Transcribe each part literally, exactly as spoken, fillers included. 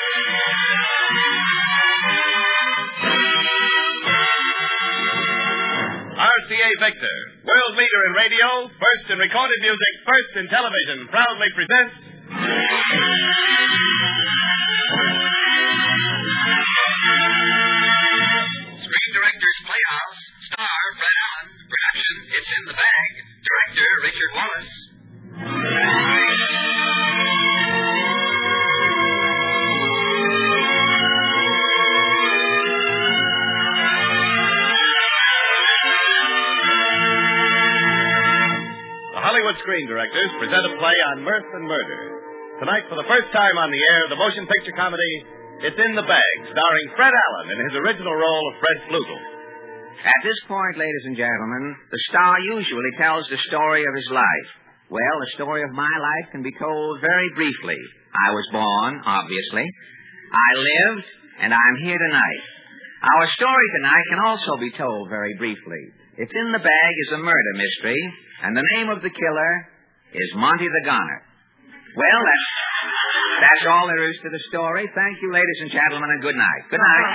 R C A Victor, world leader in radio, first in recorded music, first in television, proudly presents... Screen Directors Playhouse, star Fred Allen, production It's in the Bag, director Richard Wallace. Hollywood Screen Directors present a play on mirth and murder. Tonight, for the first time on the air, the motion picture comedy, It's in the Bag, starring Fred Allen in his original role of Fred Flugel. At this point, ladies and gentlemen, the star usually tells the story of his life. Well, the story of my life can be told very briefly. I was born, obviously. I lived, and I'm here tonight. Our story tonight can also be told very briefly. It's in the Bag is a murder mystery, and the name of the killer is Monty the Goner. Well, that's, that's all there is to the story. Thank you, ladies and gentlemen, and good night. Good night.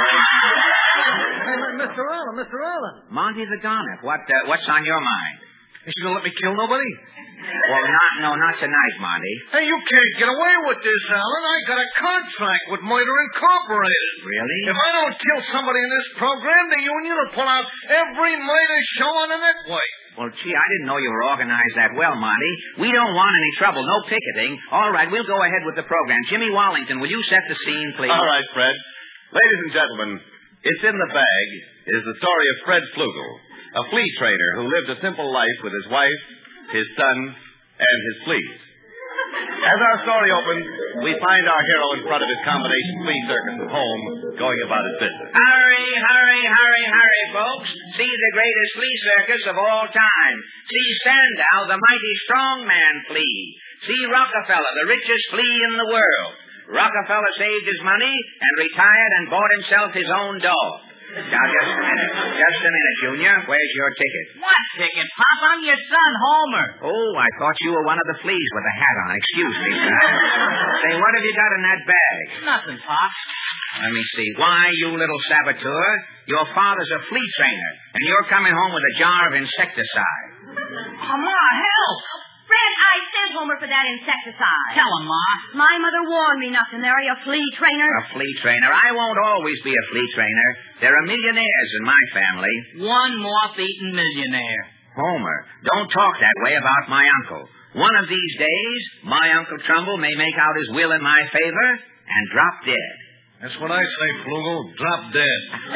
Hey, Mister Allen, Mister Allen. Monty the Goner, what, uh, what's on your mind? Is she going to let me kill nobody? Well, not, no, not tonight, Monty. Hey, you can't get away with this, Allen. I got a contract with Murder Incorporated. Really? If I don't kill somebody in this program, the union will pull out every murder show on the network. Well, gee, I didn't know you were organized that well, Monty. We don't want any trouble, no picketing. All right, we'll go ahead with the program. Jimmy Wallington, will you set the scene, please? All right, Fred. Ladies and gentlemen, It's in the Bag is the story of Fred Flugel, a flea trainer who lived a simple life with his wife, his son, and his fleas. As our story opens, we find our hero in front of his combination flea circus at home, going about his business. Hurry, hurry, hurry, hurry, folks. See the greatest flea circus of all time. See Sandow, the mighty strongman flea. See Rockefeller, the richest flea in the world. Rockefeller saved his money and retired and bought himself his own dog. Now, just a minute. Just a minute, Junior. Where's your ticket? What ticket, Pop? I'm your son, Homer. Oh, I thought you were one of the fleas with a hat on. Excuse me, sir. Say, what have you got in that bag? Nothing, Pop. Let me see. Why, you little saboteur, your father's a flea trainer, and you're coming home with a jar of insecticide. Oh, Ma, help! Fred, I sent Homer for that insecticide. Tell him, Ma. My mother warned me not to marry a flea trainer. A flea trainer? I won't always be a flea trainer. There are millionaires in my family. One moth-eaten millionaire. Homer, don't talk that way about my uncle. One of these days, my Uncle Trumbull may make out his will in my favor and drop dead. That's what I say, Flugel. Drop dead.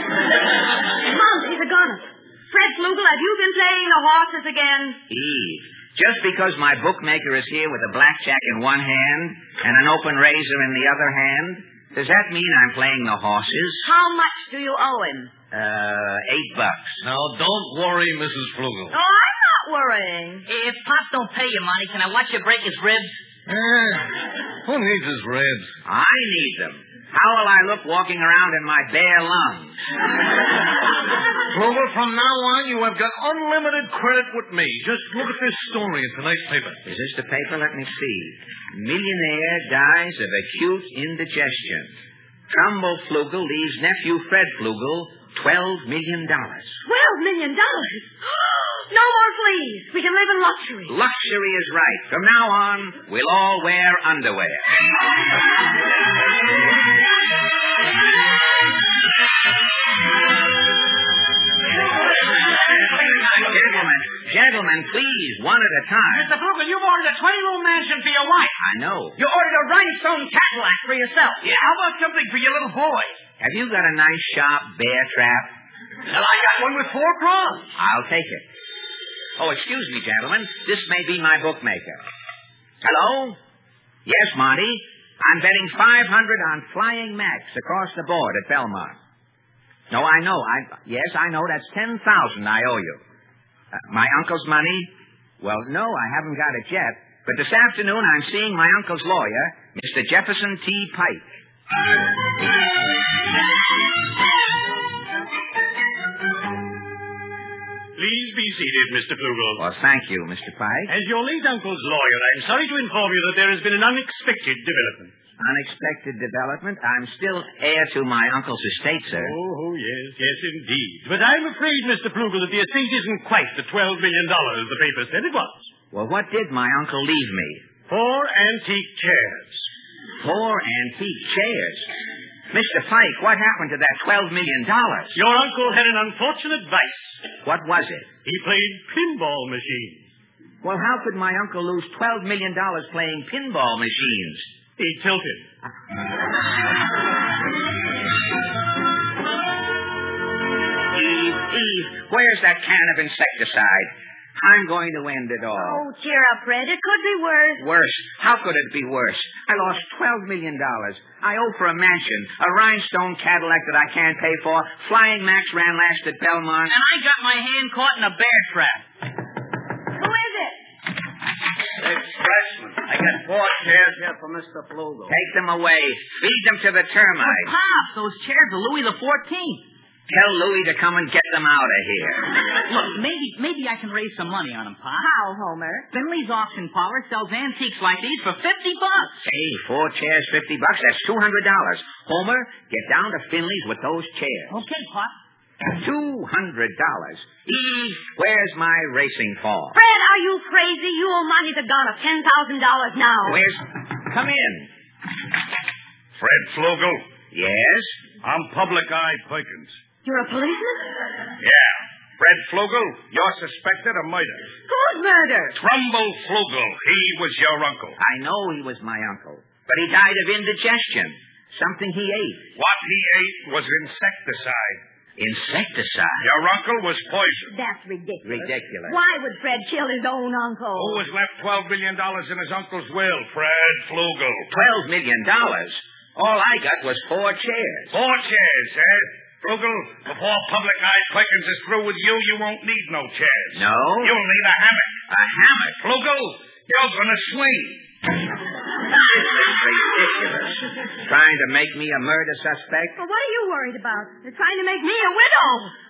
Monty the Goner. Fred Flugel, have you been playing the horses again? Eve, just because my bookmaker is here with a blackjack in one hand and an open razor in the other hand, does that mean I'm playing the horses? How much do you owe him? Uh, eight bucks. Now, don't worry, Missus Flugel. Oh, I'm not worrying. If Pop don't pay you money, can I watch you break his ribs? Eh, who needs his ribs? I need them. How will I look walking around in my bare lungs? Flugel, from now on, you have got unlimited credit with me. Just look at this story in tonight's paper. Is this the paper? Let me see. Millionaire dies of acute indigestion. Trumbull Flugel leaves nephew Fred Flugel twelve million dollars. Twelve million dollars? No more fleas. We can live in luxury. Luxury is right. From now on, we'll all wear underwear. Gentlemen, gentlemen, please, one at a time. Mister Flugel, you've ordered a twenty-room mansion for your wife. I know. You ordered a rhinestone Cadillac for yourself. Yeah. How about something for your little boy? Have you got a nice, sharp bear trap? Well, I got one with four prongs. I'll take it. Oh, excuse me, gentlemen. This may be my bookmaker. Hello? Yes, Monty. I'm betting five hundred on Flying Max across the board at Belmont. No, I know. I Yes, I know. That's ten thousand I owe you. Uh, my uncle's money? Well, no, I haven't got it yet. But this afternoon I'm seeing my uncle's lawyer, Mister Jefferson T. Pike. Please be seated, Mister Flugel. Well, thank you, Mister Pike. As your late uncle's lawyer, I'm sorry to inform you that there has been an unexpected development. Unexpected development. I'm still heir to my uncle's estate, sir. Oh, yes, yes, indeed. But I'm afraid, Mister Flugel, that the estate isn't quite the twelve million dollars the paper said it was. Well, what did my uncle leave me? Four antique chairs. Four antique chairs. Mister Fike, what happened to that twelve million dollars? Your uncle had an unfortunate vice. What was it? He played pinball machines. Well, how could my uncle lose twelve million dollars playing pinball machines? He tilted. Eve, Eve, where's that can of insecticide? I'm going to end it all. Oh, cheer up, Fred. It could be worse. Worse? How could it be worse? I lost twelve million dollars. I owe for a mansion, a rhinestone Cadillac that I can't pay for, Flying Max ran last at Belmont. And I got my hand caught in a bear trap. Who is it? It's Freshman. I got four chairs here for Mister Flugel. Take them away. Feed them to the termites. Pop, those chairs are Louis the fourteenth. Tell Louis to come and get them out of here. Look, maybe maybe I can raise some money on them, Pop. How, Homer? Finley's auction parlor sells antiques like these for fifty bucks. Hey, four chairs, fifty bucks, that's two hundred dollars. Homer, get down to Finley's with those chairs. Okay, Pop. Two hundred dollars. Eve, where's my racing fall? Fred, are you crazy? You owe Monty the gun of ten thousand dollars now. Where's... Come in. Fred Flugel. Yes? I'm Public Eye Perkins. You're a policeman? Yeah. Fred Flugel, you're suspected of murder. Whose murder? Trumbull Flugel. He was your uncle. I know he was my uncle, but he died of indigestion. Something he ate. What he ate was insecticide. Insecticide? Your uncle was poisoned. That's ridiculous. Ridiculous. Why would Fred kill his own uncle? Who was left twelve million dollars in his uncle's will? Fred Flugel. Twelve million dollars? All I got was four chairs. Four chairs, eh? Flugel, before Public Eye Perkins is through with you, you won't need no chairs. No? You'll need a hammock. A hammock? Flugel, you're going to swing. This is ridiculous. Trying to make me a murder suspect? Well, what are you worried about? They're trying to make me a widow.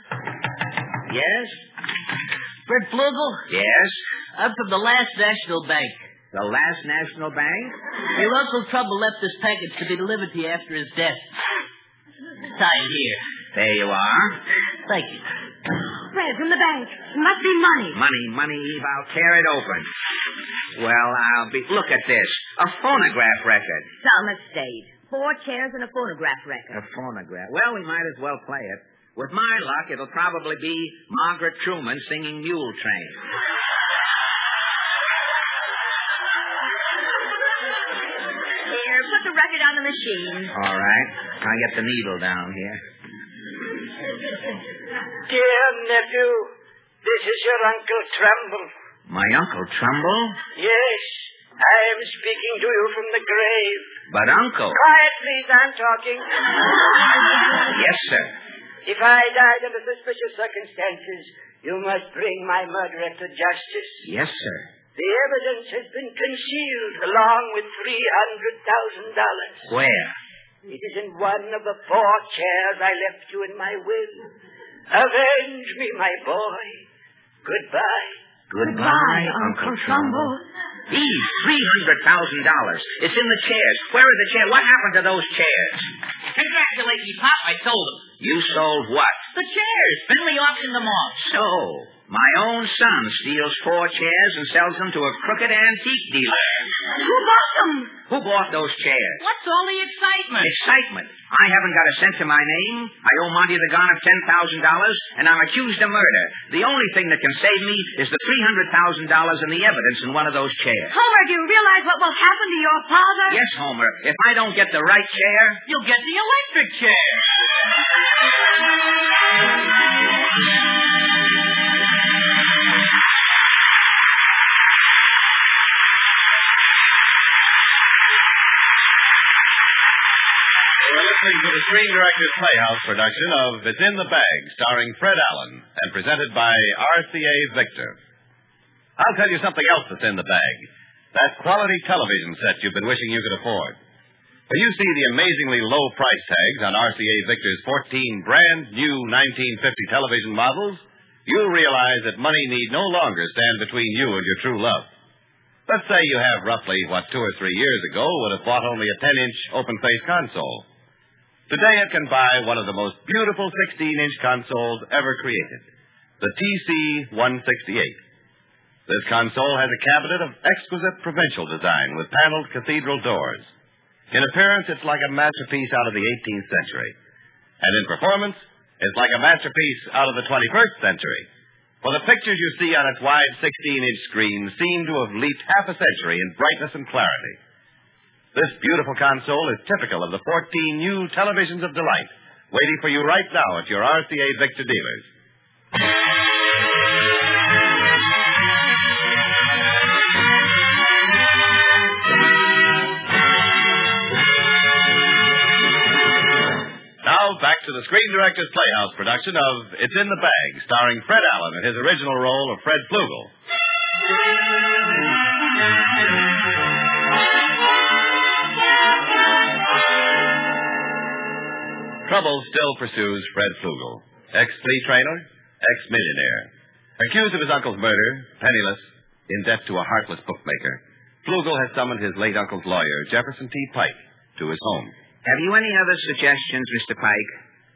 Yes? Fred Flugel? Yes? I'm from the last National Bank. The last National Bank? Your Uncle Trumbull left this package to be delivered to you after his death. Sign here. There you are. Thank you. Fred, from the bank. It must be money. Money, money, Eve. I'll tear it open. Well, I'll be... Look at this. A phonograph record. Some estate. Four chairs and a phonograph record. A phonograph. Well, we might as well play it. With my luck, it'll probably be Margaret Truman singing Mule Train. Here, put the record on the machine. All right. I'll get the needle down here. Dear nephew, this is your Uncle Trumbull. My Uncle Trumbull? Yes, I am speaking to you from the grave. But, Uncle... Quiet, please, I'm talking. Yes, sir. If I died under suspicious circumstances, you must bring my murderer to justice. Yes, sir. The evidence has been concealed along with three hundred thousand dollars. Where? It is in one of the four chairs I left you in my will. Avenge me, my boy. Goodbye. Goodbye, Uncle Trumbull. Eve, three hundred thousand dollars. It's in the chairs. Where are the chairs? What happened to those chairs? Congratulate me, Pop. I sold them. You sold what? The chairs. Finley auctioned them off. So, my own son steals four chairs and sells them to a crooked antique dealer. Who bought them? Who bought those chairs? What's all the excitement? Excitement. I haven't got a cent to my name. I owe Monty the Gone of ten thousand dollars, and I'm accused of murder. The only thing that can save me is the three hundred thousand dollars and the evidence in one of those chairs. Homer, do you realize what will happen to your father? Yes, Homer. If I don't get the right chair... You'll get the electric chair. You're listening to the Screen Directors Playhouse production of It's in the Bag, starring Fred Allen, and presented by R C A Victor. I'll tell you something else that's in the bag. That quality television set you've been wishing you could afford. When you see the amazingly low price tags on R C A Victor's fourteen brand new nineteen fifty television models, you'll realize that money need no longer stand between you and your true love. Let's say you have roughly what two or three years ago would have bought only a ten-inch open-face console. Today it can buy one of the most beautiful sixteen-inch consoles ever created, the T C one sixty-eight. This console has a cabinet of exquisite provincial design with paneled cathedral doors. In appearance, it's like a masterpiece out of the eighteenth century. And in performance, it's like a masterpiece out of the twenty-first century. For the pictures you see on its wide sixteen-inch screen seem to have leaped half a century in brightness and clarity. This beautiful console is typical of the fourteen new televisions of delight, waiting for you right now at your R C A Victor dealers. Now, back to the Screen Directors Playhouse production of It's in the Bag, starring Fred Allen in his original role of Fred Flugel. Trouble still pursues Fred Flugel, ex-flea trainer, ex-millionaire. Accused of his uncle's murder, penniless, in debt to a heartless bookmaker, Flugel has summoned his late uncle's lawyer, Jefferson T. Pike, to his home. Have you any other suggestions, Mister Pike?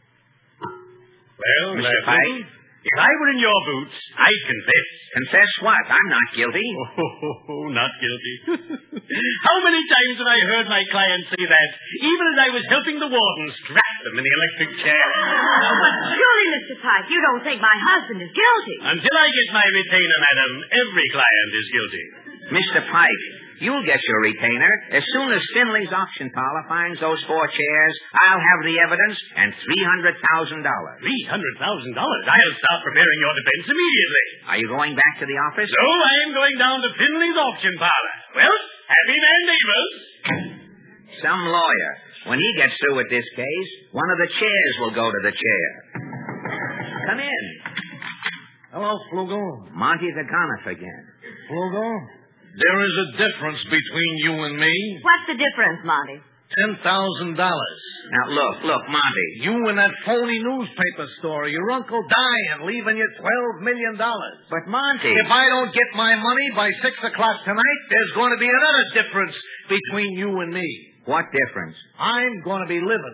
Well, Mister uh, Pike? If I were in your boots, I'd confess. Confess what? I'm not guilty. Oh, not guilty. How many times have I heard my client say that, even as I was helping the warden strap them in the electric chair? Oh, but surely, Mister Pike, you don't think my husband is guilty. Until I get my retainer, madam, every client is guilty. Mister Pike, you'll get your retainer. As soon as Finley's auction parlor finds those four chairs, I'll have the evidence and three hundred thousand dollars. three hundred thousand dollars? I'll start preparing your defense immediately. Are you going back to the office? No, I am going down to Finley's auction parlor. Well, happy man neighbors. Some lawyer. When he gets through with this case, one of the chairs will go to the chair. Come in. Hello, Flugel. Monty the Gonif again. Flugel? There is a difference between you and me. What's the difference, Monty? Ten thousand dollars. Now, look, look, Monty. You and that phony newspaper story. Your uncle dying, leaving you twelve million dollars. But, Monty... If I don't get my money by six o'clock tonight, there's going to be another difference between you and me. What difference? I'm going to be living.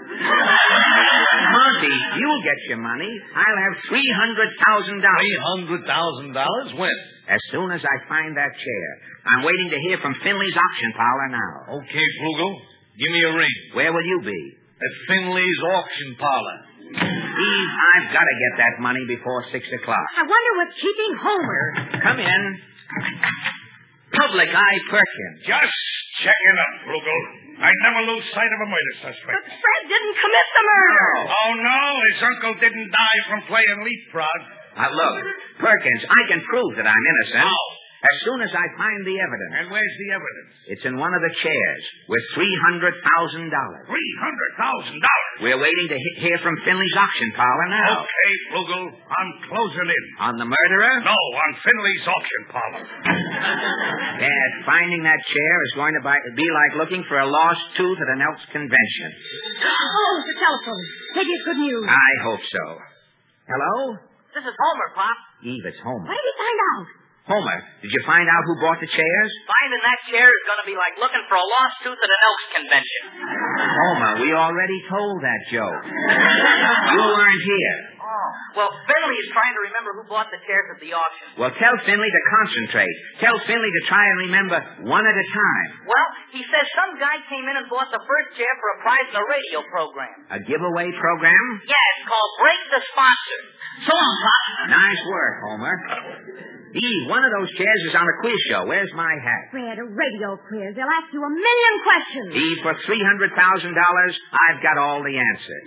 Monty, you'll get your money. I'll have three hundred thousand dollars. Three hundred thousand dollars? When? As soon as I find that chair. I'm waiting to hear from Finley's auction parlor now. Okay, Flugel. Give me a ring. Where will you be? At Finley's auction parlor. Steve, I've got to get that money before six o'clock. I wonder what's keeping Homer. Come in. Public Eye Perkins. Just checking up, Flugel. I'd never lose sight of a murder suspect. But Fred didn't commit the murder. Oh, no, his uncle didn't die from playing leapfrog. Now, look, Perkins, I can prove that I'm innocent. How? As soon as I find the evidence. And where's the evidence? It's in one of the chairs with three hundred thousand dollars. Three hundred thousand dollars? We're waiting to he- hear from Finley's auction parlor now. Okay, Flugel, I'm closing in. On the murderer? No, on Finley's auction parlor. Yes, finding that chair is going to buy- be like looking for a lost tooth at an Elks convention. Oh, the telephone. Maybe it's good news. I hope so. Hello? This is Homer, Pop. Eve, it's Homer. What did he find out? Homer, did you find out who bought the chairs? Finding that chair is going to be like looking for a lost tooth at an Elks convention. Homer, we already told that joke. You weren't here. Oh. Well, Finley is trying to remember who bought the chairs at the auction. Well, tell Finley to concentrate. Tell Finley to try and remember one at a time. Well, he says some guy came in and bought the first chair for a prize in a radio program. A giveaway program? Yeah, it's called Break the Sponsor. So long, Pop. Nice work, Homer. Eve, one of those chairs is on a quiz show. Where's my hat? Fred, a radio quiz. They'll ask you a million questions. Eve, for three hundred thousand dollars, I've got all the answers.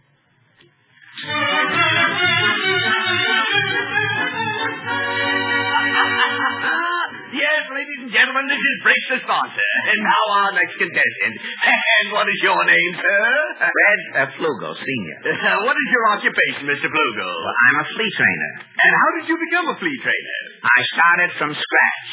Yes, ladies and gentlemen, this is Break the Sponsor. And now our next contestant. And what is your name, sir? Fred uh, Flugel, Senior. Uh, what is your occupation, Mister Flugel? Well, I'm a flea trainer. And how did you become a flea trainer? I started from scratch.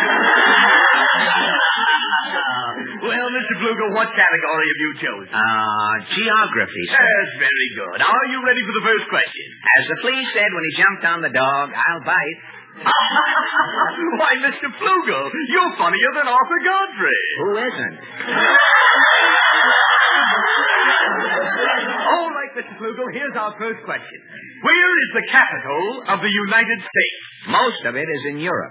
Well, Mister Flugel, what category have you chosen? Uh, geography, sir. That's very good. Are you ready for the first question? As the flea said when he jumped on the dog, I'll bite. Why, Mister Flugel, you're funnier than Arthur Godfrey. Who isn't? All right, Mister Flugel, here's our first question. Where is the capital of the United States? Most of it is in Europe.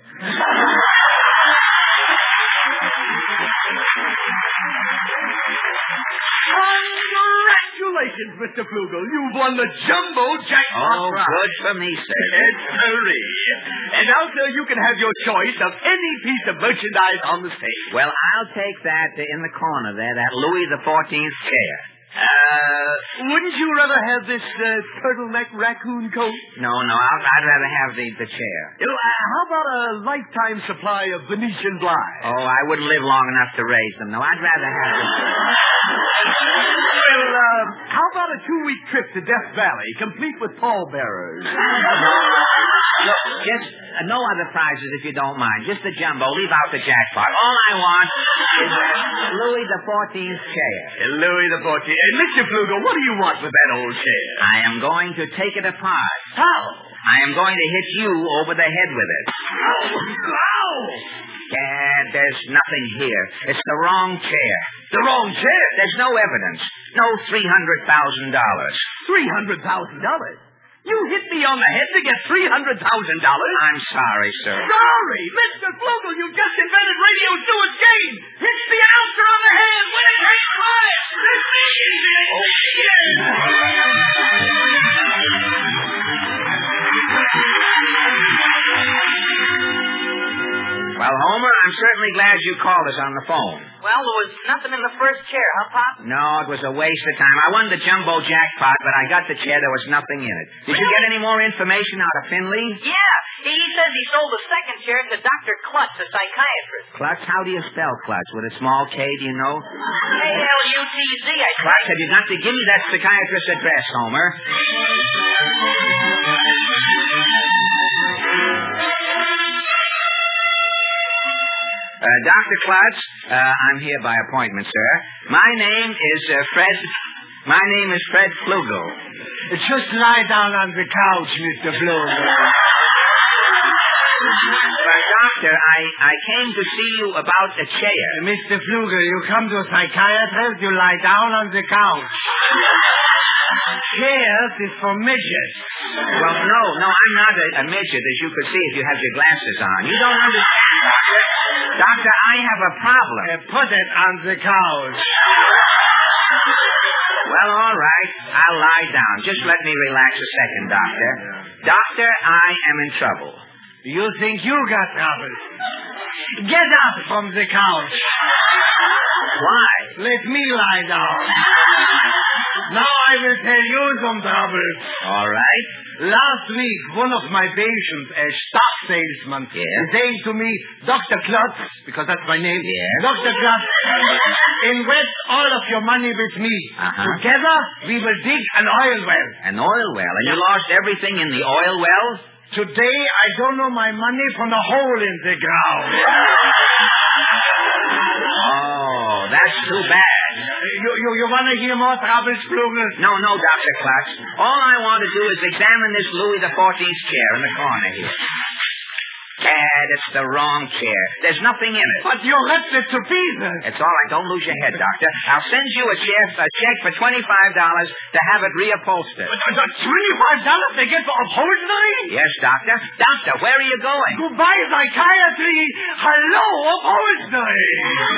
Congratulations, Mister Flugel. You've won the jumbo jackpot Oh, prize. good for me, sir. It's hurry. And now, sir, you can have your choice of any piece of merchandise on the stage. Well, I'll take that uh, in the corner there, that Louis the fourteenth chair. Uh, wouldn't you rather have this uh, turtleneck raccoon coat? No, no, I'll, I'd rather have the, the chair. You know, uh, how about a lifetime supply of Venetian blinds? Oh, I wouldn't live long enough to raise them. No, I'd rather have the... Well, uh, how about a two-week trip to Death Valley, complete with pallbearers? Look, just uh, no other prizes if you don't mind. Just the jumbo. Leave out the jackpot. All I want is Louis the fourteenth chair. Uh, Louis the fourteenth. And Mister Flugel, what do you want with that old chair? I am going to take it apart. How? I am going to hit you over the head with it. Ow! Ow! Dad, there's nothing here. It's the wrong chair. The wrong chair? There's no evidence. No three hundred thousand dollars. Three hundred thousand dollars? You hit me on the head to get three hundred thousand dollars? I'm sorry, sir. Sorry! Mister Flugel, you just invented Radio Stewart's game! Hit the announcer on the head when it takes five! It's easy! Oh, Well, Homer, I'm certainly glad you called us on the phone. Well, there was nothing in the first chair, huh, Pop? No, it was a waste of time. I won the jumbo jackpot, but I got the chair. There was nothing in it. Did you get any more information out of Finley? Yeah. He says he sold the second chair to Doctor Klutz, a psychiatrist. Klutz? How do you spell Klutz? With a small K, do you know? K L U T Z, I think. Klutz, have you got to give me that psychiatrist's address, Homer? Uh, Doctor Klutz, uh, I'm here by appointment, sir. My name is uh, Fred... My name is Fred Flugel. Just lie down on the couch, Mister Flugel. Uh, doctor, I, I came to see you about the chair. Mister Flugel, you come to a psychiatrist, you lie down on the couch. Chairs is for midgets. Well, no, no, I'm not a, a midget, as you could see if you have your glasses on. You don't understand, Doctor. Doctor, I have a problem. Uh, put it on the couch. Well, all right. I'll lie down. Just let me relax a second, Doctor. Doctor, I am in trouble. You think you got trouble? Get up from the couch. Why? Let me lie down. Now I will tell you some troubles. All right. Last week, one of my patients, a stock salesman, yeah. said to me, Doctor Klutz, because that's my name, yeah. Doctor Klutz, invest all of your money with me. Uh-huh. Together, we will dig an oil well. An oil well? And you lost everything in the oil well? Today, I don't know my money from the hole in the ground. Oh, that's too bad. You, you, you want to hear more troubles, Flugel? No, no, Doctor Klutz. All I want to do is examine this Louis the fourteenth chair in the corner here. Dad, it's the wrong chair. There's nothing in it. But you ripped it to pieces. It's all right. Don't lose your head, Doctor. I'll send you a check, a check for twenty-five dollars to have it reupholstered. twenty-five dollars they get for upholstery? Yes, Doctor. Doctor, where are you going? Goodbye, psychiatry. Hello, upholstery.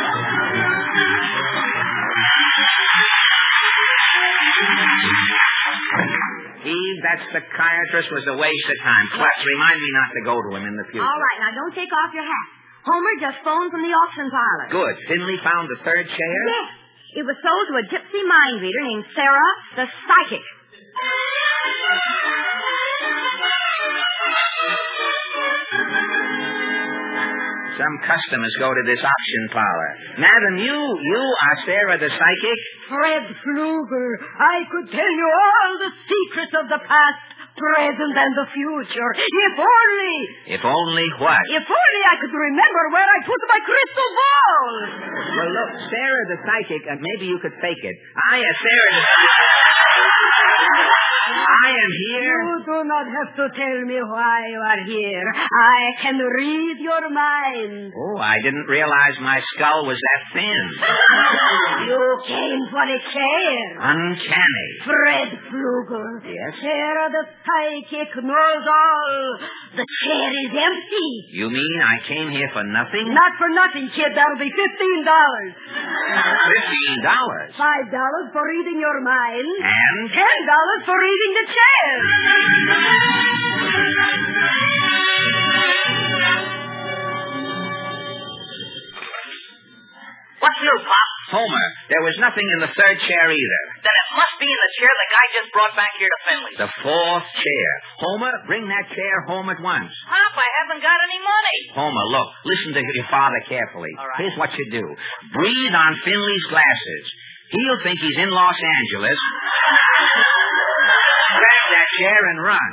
Eve, that psychiatrist was a waste of time. Klutz, remind me not to go to him in the future. All right, now don't take off your hat. Homer just phoned from the auction parlor. Good. Finley found the third chair? Yes. It was sold to a gypsy mind reader named Sarah the Psychic. Some customers go to this auction parlor. Madam, you, you are Sarah the Psychic? Fred Flugel, I could tell you all the secrets of the past, present, and the future. If only... If only what? If only I could remember where I put my crystal ball. Well, look, Sarah the Psychic, uh, maybe you could fake it. I, uh, Sarah the... I I am here? You do not have to tell me why you are here. I can read your mind. Oh, I didn't realize my skull was that thin. You came for a chair. Uncanny. Fred Flugel. Yes? Chair of the psychic knows all. The chair is empty. You mean I came here for nothing? Not for nothing, kid. That'll be fifteen dollars. Fifteen dollars? Five dollars for reading your mind. And? Ten dollars for reading the chair. What's new, Pop? Homer, there was nothing in the third chair either. Then it must be in the chair the guy just brought back here to Finley. The fourth chair. Homer, bring that chair home at once. Pop, I haven't got any money. Homer, look, listen to your father carefully. All right. Here's what you do. Breathe on Finley's glasses. He'll think he's in Los Angeles. Grab that chair and run.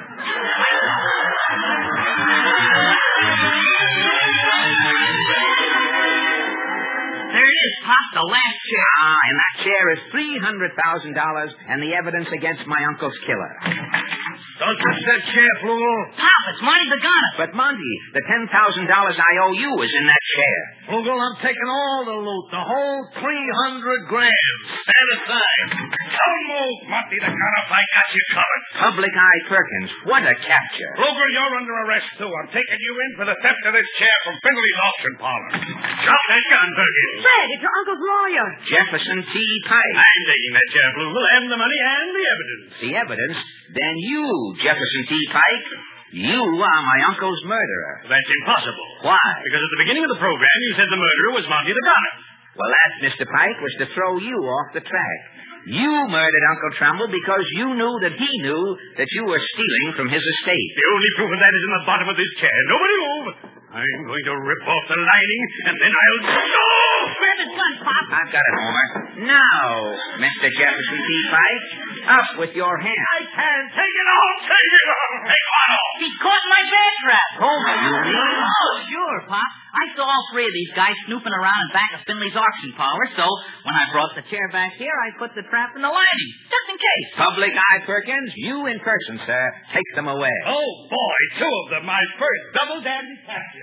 There it is, Pop, the last chair. Ah, and that chair is three hundred thousand dollars and the evidence against my uncle's killer. Don't touch that chair, Flugel. Pop, it's Monty the Gunner. But, Monty, the ten thousand dollars I owe you is in that chair. Flugel, I'm taking all the loot, the whole three hundred grand. Stand aside. Don't move, Monty the Gunner. I got you covered. Public Eye Perkins, what a capture. Flugel, you're under arrest, too. I'm taking you in for the theft of this chair from Finley's auction parlor. Drop that gun, Perkins. Fred, it's your uncle's lawyer. Jefferson T. Pike. I'm taking that chair, Flugel, and the money and the evidence. The evidence? Then you, Jefferson T. Pike, you are my uncle's murderer. That's impossible. Why? Because at the beginning of the program, you said the murderer was Monty the Gunner. Well, that, Mister Pike, was to throw you off the track. You murdered Uncle Trumbull because you knew that he knew that you were stealing from his estate. The only proof of that is in the bottom of this chair. Nobody move. I'm going to rip off the lining, and then I'll... Oh! Grab his gun, Pop. I've got it, Homer. Now, Mister Jefferson T. Pike, up with your hand. I can't. Take it off. Take it off. Take one off. He's caught in my bear trap. Homer, you mean? Oh, sure, Pop. I saw all three of these guys snooping around in back of Finley's auction parlor, so when I brought the chair back here, I put the trap in the lining, just in case. Public Eye Perkins, you in person, sir. Take them away. Oh, boy. Two of them. My first double dandy capture.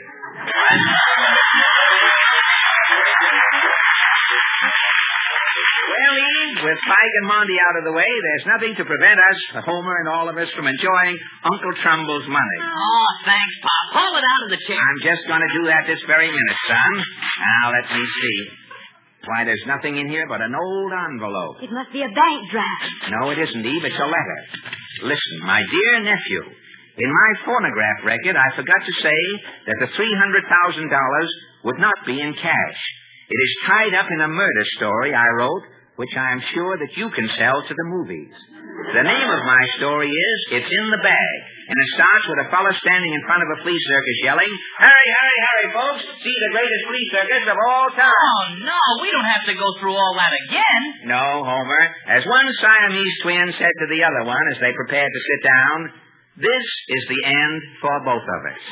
Well, Eve, with Pike and Monty out of the way, there's nothing to prevent us, Homer and all of us, from enjoying Uncle Trumbull's money. Oh, thanks, Pop. Haul it out of the chair. I'm just going to do that this very minute, son. Now, let me see. Why, there's nothing in here but an old envelope. It must be a bank draft. No, it isn't, Eve. It's a letter. Listen, my dear nephew, in my phonograph record, I forgot to say that the three hundred thousand dollars would not be in cash. It is tied up in a murder story I wrote, which I am sure that you can sell to the movies. The name of my story is It's in the Bag, and it starts with a fellow standing in front of a flea circus yelling, "Hurry, hurry, hurry, folks! See the greatest flea circus of all time!" Oh, no, we don't have to go through all that again. No, Homer. As one Siamese twin said to the other one as they prepared to sit down, this is the end for both of us.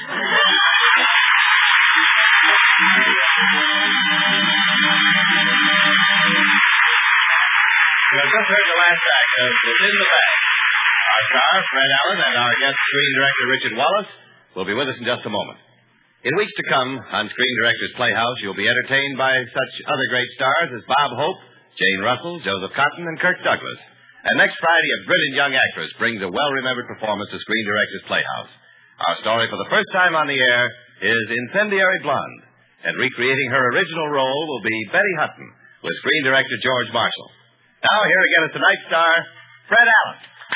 You have just heard the last act of It's in the Bag. Our star, Fred Allen, and our guest screen director, Richard Wallace, will be with us in just a moment. In weeks to come, on Screen Directors Playhouse, you'll be entertained by such other great stars as Bob Hope, Jane Russell, Joseph Cotton, and Kirk Douglas. And next Friday, a brilliant young actress brings a well-remembered performance to Screen Directors Playhouse. Our story for the first time on the air is Incendiary Blonde, and recreating her original role will be Betty Hutton, with screen director George Marshall. Now, here again is tonight's star, Fred Allen.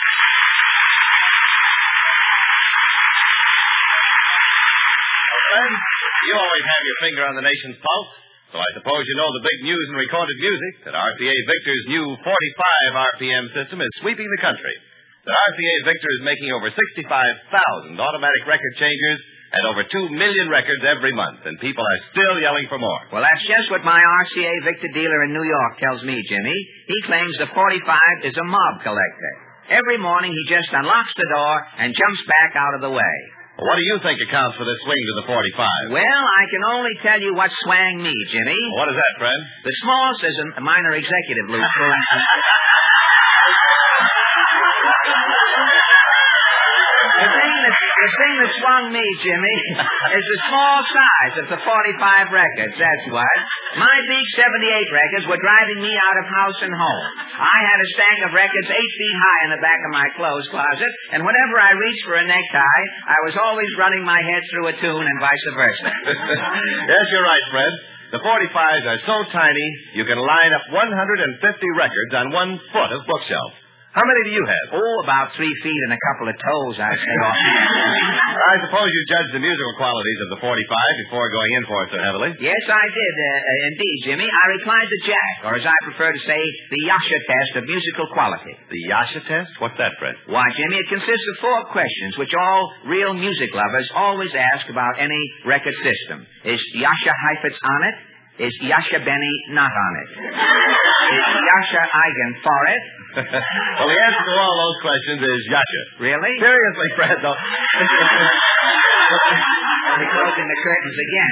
Well, Fred, you always have your finger on the nation's pulse, so I suppose you know the big news in recorded music that R C A Victor's new forty-five R P M system is sweeping the country. That R C A Victor is making over sixty-five thousand automatic record changers and over two million records every month, and people are still yelling for more. Well, that's just what my R C A Victor dealer in New York tells me, Jimmy. He claims the forty-five is a mob collector. Every morning he just unlocks the door and jumps back out of the way. Well, what do you think accounts for this swing to the forty-five? Well, I can only tell you what swang me, Jimmy. Well, what is that, Fred? The small says a minor executive, Lou. thing that swung me, Jimmy, is the small size of the forty-five records, that's what. My big seventy-eight records were driving me out of house and home. I had a stack of records eight feet high in the back of my clothes closet, and whenever I reached for a necktie, I was always running my head through a tune and vice versa. Yes, you're right, Fred. The forty-fives are so tiny, you can line up one hundred fifty records on one foot of bookshelf. How many do you have? Oh, about three feet and a couple of toes, I'd say. I suppose you judged the musical qualities of the forty-five before going in for it so heavily. Yes, I did, uh, uh, indeed, Jimmy. I replied to Jack, or as I prefer to say, the Yasha test of musical quality. The Yasha test? What's that, Fred? Why, Jimmy, it consists of four questions, which all real music lovers always ask about any record system. Is Yasha Heifetz on it? Is Yasha Benny not on it? Is Yasha Eigen for it? Well, the answer to all those questions is Yasha. Really? Seriously, Fred, though. We're closing the curtains again.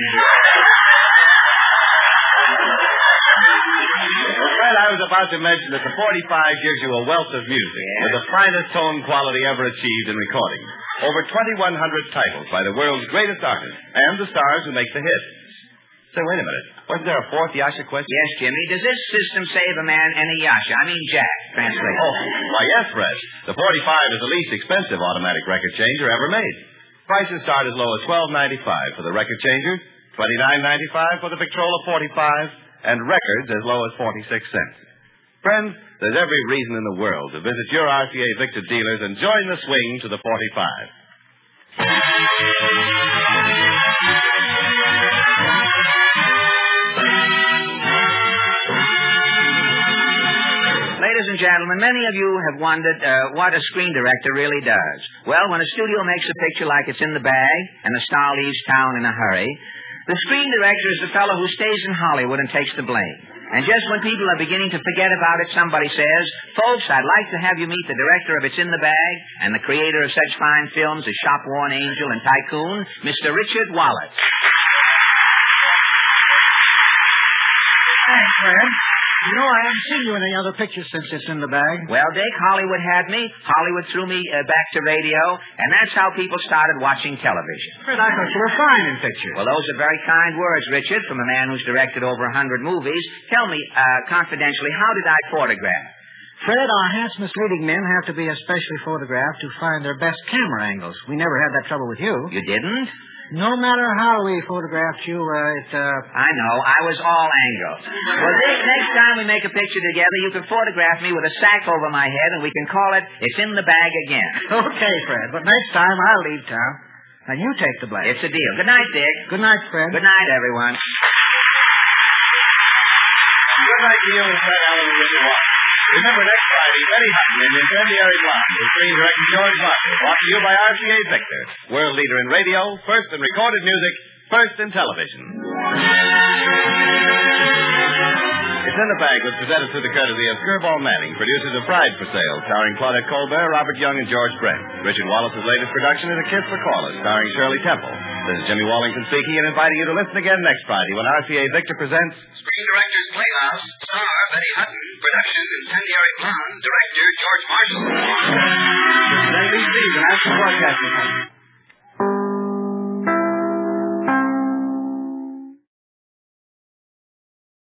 Well, Fred, I was about to mention that the forty-five gives you a wealth of music, yeah. with the finest tone quality ever achieved in recording. Over twenty-one hundred titles by the world's greatest artists and the stars who make the hits. So, wait a minute. Wasn't there a fourth Yasha question? Yes, Jimmy. Does this system save a man any Yasha? I mean, Jack, translate. Oh, why, yes, Fred. The forty-five is the least expensive automatic record changer ever made. Prices start as low as twelve ninety-five for the record changer, twenty-nine ninety-five for the Victrola forty-five, and records as low as forty-six cents. Friends, there's every reason in the world to visit your R C A Victor dealers and join the swing to the forty-five. Ladies and gentlemen, many of you have wondered uh, what a screen director really does. Well, when a studio makes a picture like It's in the Bag and the star leaves town in a hurry, the screen director is the fellow who stays in Hollywood and takes the blame. And just when people are beginning to forget about it, somebody says, folks, I'd like to have you meet the director of It's in the Bag and the creator of such fine films as Shop Worn Angel and Tycoon, Mister Richard Wallace. Thanks, Fred. You know, I haven't seen you in any other pictures since It's in the Bag. Well, Dick, Hollywood had me. Hollywood threw me uh, back to radio, and that's how people started watching television. Fred, I thought you were fine in pictures. Well, those are very kind words, Richard, from a man who's directed over a hundred movies. Tell me, uh, confidentially, how did I photograph? Fred, our handsomest leading men have to be especially photographed to find their best camera angles. We never had that trouble with you. You didn't? No matter how we photographed you, uh, it, uh... I know. I was all angles. Well, Dick, next time we make a picture together, you can photograph me with a sack over my head, and we can call it It's in the Bag again. Okay, Fred. But next time, I'll leave town. Now, you take the blame. It's a deal. Good night, Dick. Good night, Fred. Good night, everyone. Good night to you, Fred Allen, and Richard Wallace. Remember, next Friday, Betty Hutton in Incendiary Blonde, with screen director George Marshall, brought to you by R C A Victor, world leader in radio, first in recorded music, first in television. It's in the Bag was presented through the courtesy of Skirball Manning, producers of Pride for Sale, starring Claudette Colbert, Robert Young, and George Brent. Richard Wallace's latest production is A Kiss for Callers, starring Shirley Temple. This is Jimmy Wallington speaking and inviting you to listen again next Friday when R C A Victor presents Screen Directors Playhouse, star Betty Hutton, production Incendiary Blonde, director George Marshall. N B C, the National Broadcasting Company.